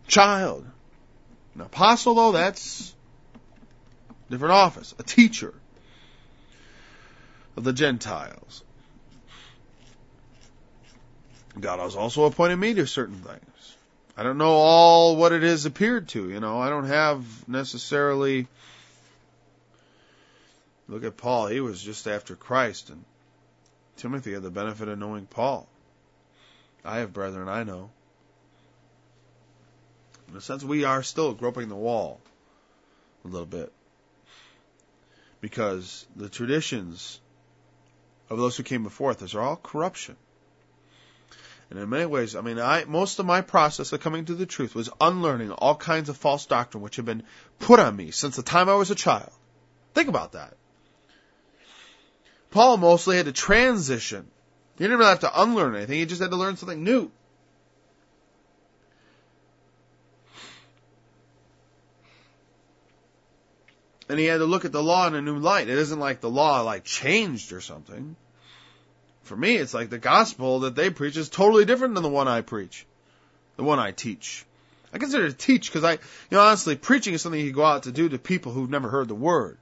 child. An apostle, though, that's a different office. A teacher of the Gentiles. God has also appointed me to certain things. I don't know all what it has appeared to, I don't have necessarily... Look at Paul, he was just after Christ, and Timothy had the benefit of knowing Paul. I have brethren I know. In a sense, we are still groping the wall a little bit. Because the traditions of those who came before us are all corruption. And in many ways, most of my process of coming to the truth was unlearning all kinds of false doctrine which had been put on me since the time I was a child. Think about that. Paul mostly had to transition. He didn't really have to unlearn anything. He just had to learn something new. And he had to look at the law in a new light. It isn't like the law changed or something. For me, it's like the gospel that they preach is totally different than the one I preach. The one I teach. I consider it teach because honestly, preaching is something you go out to do to people who've never heard the word.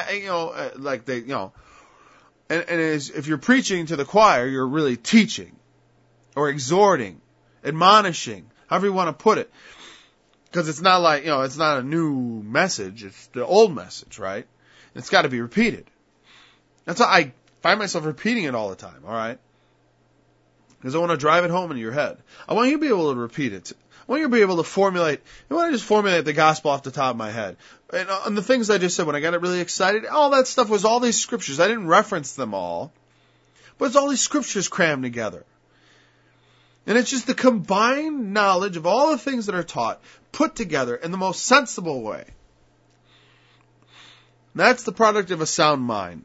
If you're preaching to the choir, you're really teaching or exhorting, admonishing, however you want to put it. Because it's not it's not a new message. It's the old message, right? It's got to be repeated. That's why I find myself repeating it all the time, all right? Because I want to drive it home in your head. I want you to be able to repeat it. I want you to be able to formulate. I want to just formulate the gospel off the top of my head. And the things I just said when I got really excited, all that stuff was all these scriptures. I didn't reference them all. But it's all these scriptures crammed together. And it's just the combined knowledge of all the things that are taught, put together in the most sensible way. That's the product of a sound mind.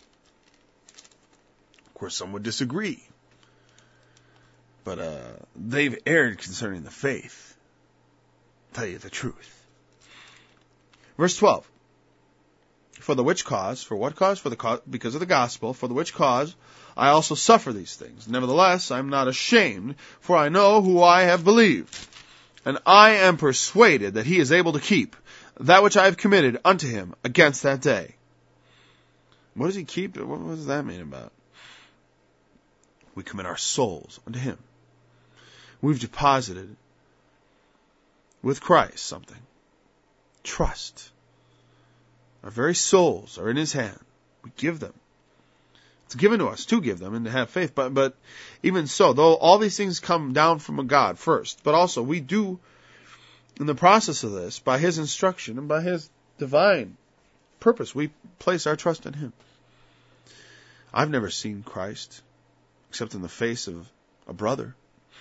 Of course, some would disagree. But they've erred concerning the faith. I'll tell you the truth. Verse 12. For the which cause, for what cause? Because of the gospel, for the which cause I also suffer these things. Nevertheless, I am not ashamed, for I know who I have believed. And I am persuaded that he is able to keep that which I have committed unto him against that day. What does he keep? What does that mean about? We commit our souls unto him. We've deposited with Christ something. Trust. Our very souls are in his hand. We give them. It's given to us to give them and to have faith. But even so, though all these things come down from a God first, but also we do, in the process of this, by his instruction and by his divine purpose, we place our trust in him. I've never seen Christ except in the face of a brother.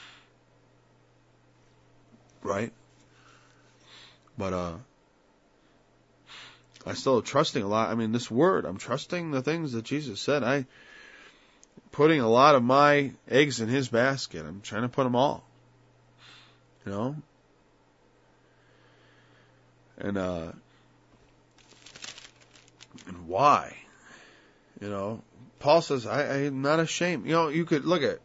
Right? But I still trusting a lot. This word, I'm trusting the things that Jesus said. I'm putting a lot of my eggs in his basket. I'm trying to put them all. And why? Paul says, I'm not ashamed. You could look at,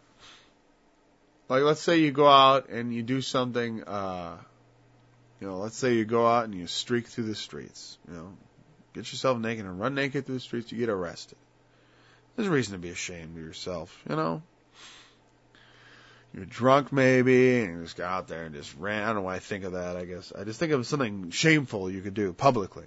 let's say you go out and you do something, let's say you go out and you streak through the streets, get yourself naked and run naked through the streets, you get arrested. There's a reason to be ashamed of yourself, You're drunk maybe, and you just go out there and just ran. I don't know why I think of that, I guess. I just think of something shameful you could do publicly.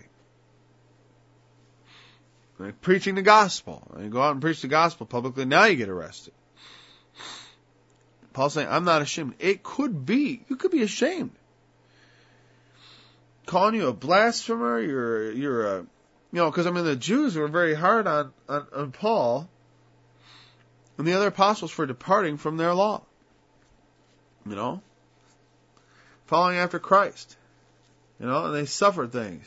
Like preaching the gospel. And you go out and preach the gospel publicly, now you get arrested. Paul's saying, I'm not ashamed. It could be. You could be ashamed. Calling you a blasphemer, you're a, because the Jews were very hard on Paul and the other apostles for departing from their law. Following after Christ. And they suffered things.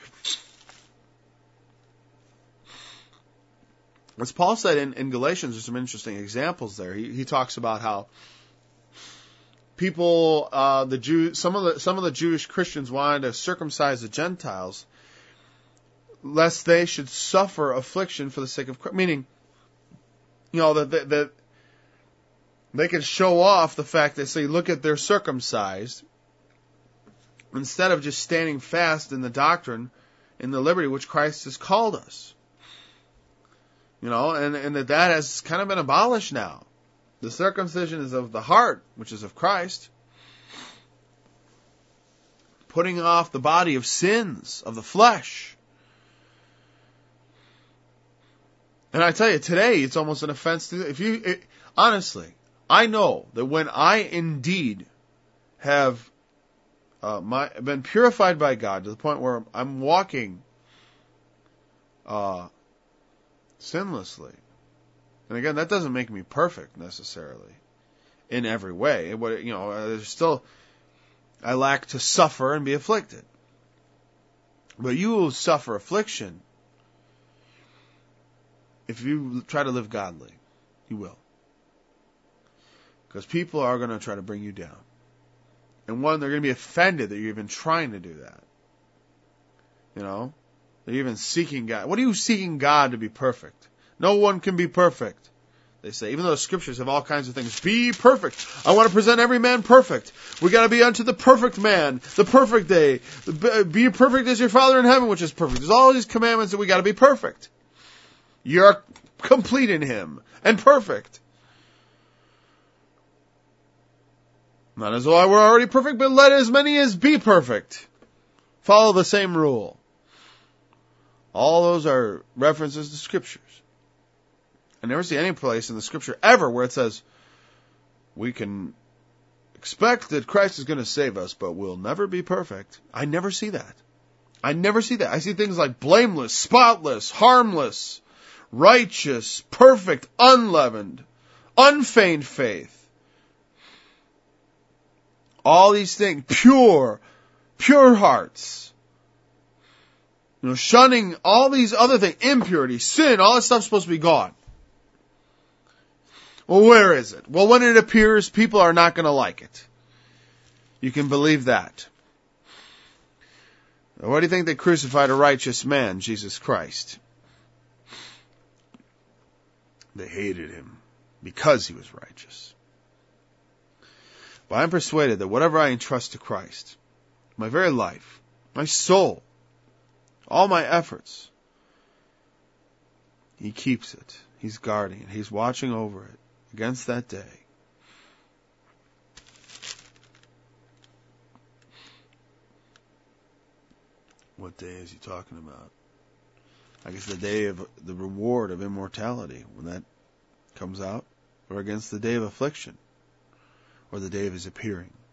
As Paul said in Galatians, there's some interesting examples there. He talks about how people, the Jews, some of the Jewish Christians wanted to circumcise the Gentiles, lest they should suffer affliction for the sake of Christ. Meaning, that they could show off the fact that, say, look at they're circumcised, instead of just standing fast in the doctrine, in the liberty which Christ has called us. And that has kind of been abolished now. The circumcision is of the heart, which is of Christ. Putting off the body of sins, of the flesh. And I tell you, today it's almost an offense to, honestly, I know that when I indeed have been purified by God to the point where I'm walking sinlessly. And again, that doesn't make me perfect necessarily in every way. There's still, I lack to suffer and be afflicted. But you will suffer affliction if you try to live godly. You will. Because people are going to try to bring you down. And one, they're going to be offended that you're even trying to do that. They're even seeking God. What are you seeking God to be perfect? No one can be perfect. They say, even though the scriptures have all kinds of things, be perfect. I want to present every man perfect. We got to be unto the perfect man, the perfect day. Be perfect as your Father in heaven, which is perfect. There's all these commandments that we got to be perfect. You're complete in Him and perfect. Not as though I were already perfect, but let as many as be perfect. Follow the same rule. All those are references to scriptures. I never see any place in the scripture ever where it says we can expect that Christ is going to save us, but we'll never be perfect. I never see that. I see things like blameless, spotless, harmless, righteous, perfect, unleavened, unfeigned faith. All these things, pure hearts. Shunning all these other things, impurity, sin, all that stuff's supposed to be gone. Well, where is it? Well, when it appears, people are not going to like it. You can believe that. Now, why do you think they crucified a righteous man, Jesus Christ? They hated him because he was righteous. But I'm persuaded that whatever I entrust to Christ, my very life, my soul, all my efforts, He keeps it. He's guarding it. He's watching over it against that day. What day is He talking about? I guess the day of the reward of immortality, when that comes out, or against the day of affliction, or the day of His appearing.